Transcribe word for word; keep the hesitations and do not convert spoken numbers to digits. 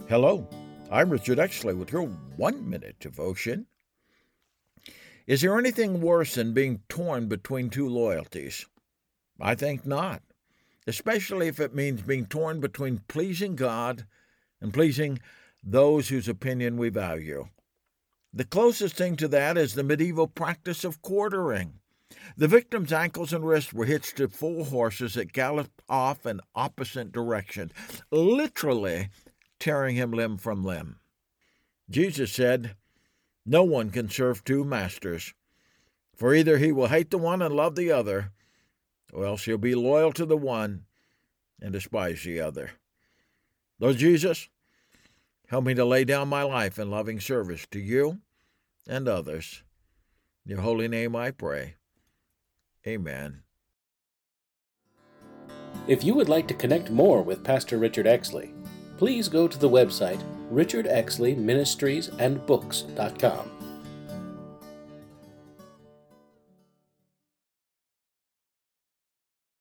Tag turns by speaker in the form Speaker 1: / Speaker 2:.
Speaker 1: Hello, I'm Richard Exley with your One Minute Devotion. Is there anything worse than being torn between two loyalties? I think not, especially if it means being torn between pleasing God and pleasing those whose opinion we value. The closest thing to that is the medieval practice of quartering. The victim's ankles and wrists were hitched to four horses that galloped off in opposite directions, literally tearing him limb from limb. Jesus said, "No one can serve two masters, for either he will hate the one and love the other, or else he'll be loyal to the one and despise the other." Lord Jesus, help me to lay down my life in loving service to you and others. In your holy name I pray. Amen.
Speaker 2: If you would like to connect more with Pastor Richard Exley, please go to the website richard exley ministries and books dot com.